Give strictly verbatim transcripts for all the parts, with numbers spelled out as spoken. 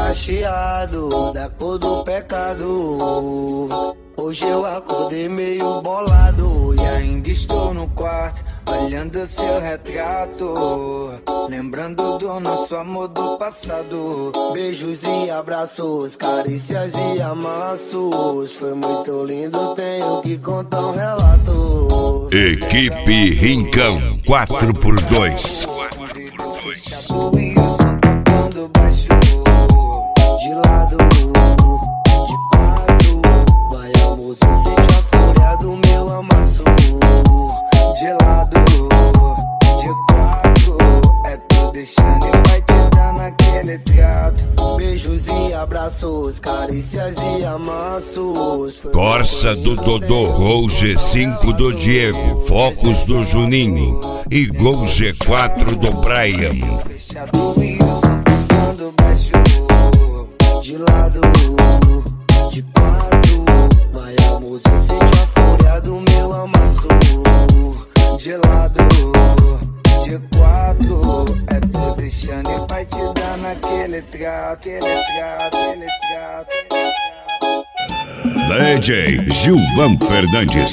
cacheado, da cor do pecado. Hoje eu acordei meio bolado e ainda estou no quarto, olhando seu retrato, lembrando do nosso amor do passado. Beijos e abraços, carícias e amassos. Foi muito lindo, tenho que contar um relato. Equipe Rincão quatro por dois. De lado, de quatro, vai amor, se sente a fúria do meu amasso. De lado, de quatro, é tu deixando e vai te dar naquele trato. Beijos e abraços, carícias e amassos. Corsa do Dodô, Gol G cinco do Diego, Focus do Juninho e Gol G quatro do Brian. Fechado e o som tocando baixo. De lado, de quatro, vai amor, se sente a fúria do meu amasso. De lado, de quatro, é tu deixando e vai te dar naquele trato, aquele trato, aquele trato, aquele trato. D J Gilvan Fernandes.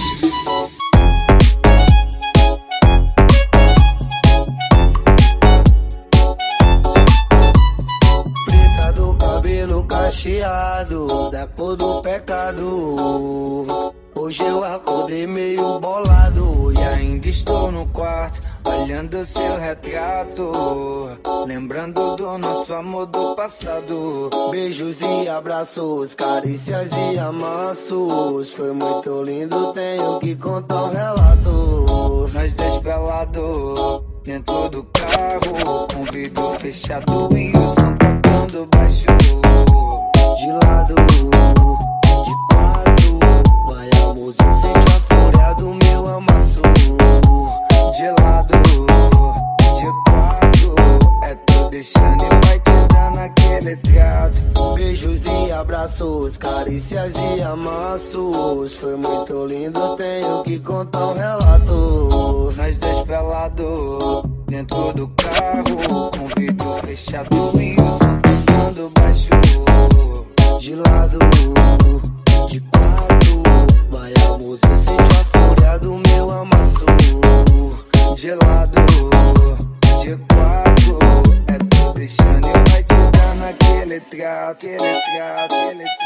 Preta do cabelo cacheado, da cor do pecado. Hoje eu acordei meio bolado e ainda estou no quarto, olhando seu retrato, lembrando do nosso amor do passado. Beijos e abraços, carícias e amassos. Foi muito lindo, tenho que contar um relato. Nós dois pelados, dentro do carro, com vidro fechado e o som tocando baixo. De lado, de quatro, vai amor, se sente a fúria do meu amasso. De lado, de quatro, é tu deixando e vai te dar naquele trato. Beijos e abraços, carícias e amassos. Foi muito lindo, tenho que contar um relato. Nós dois pelados, dentro do carro, com vidro fechado e o som tocando baixo. De lado, de quatro, vai amor, se sente a fúria do meu amasso. De lado, de quatro, é tu deixando e vai te dar naquele trato, aquele trato, aquele trato.